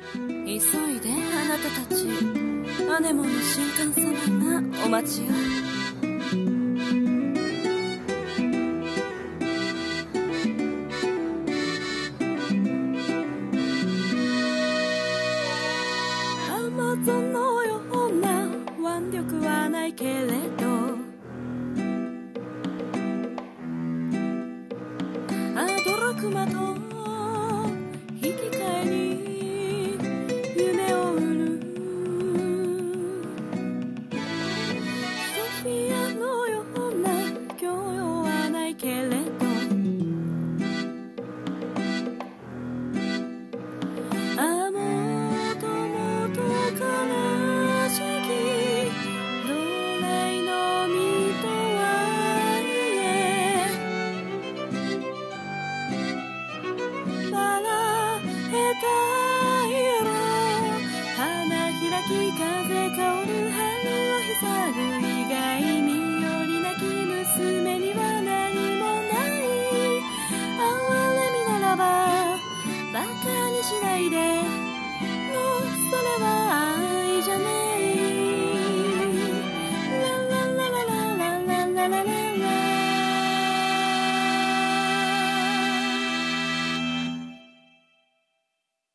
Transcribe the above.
急いであなたたち、アネモンの神官様がお待ちよ。アマゾンのような腕力はないけれど、アドラクマと引き換えに夢を売る。ソフィアのような教養はないけれど、もともと悲しき奴隷の身とはいえ、バラヘタ色花開き風香る春をひさぐ以外によりなき娘には何もない。哀れみならばバカにしないでのそれは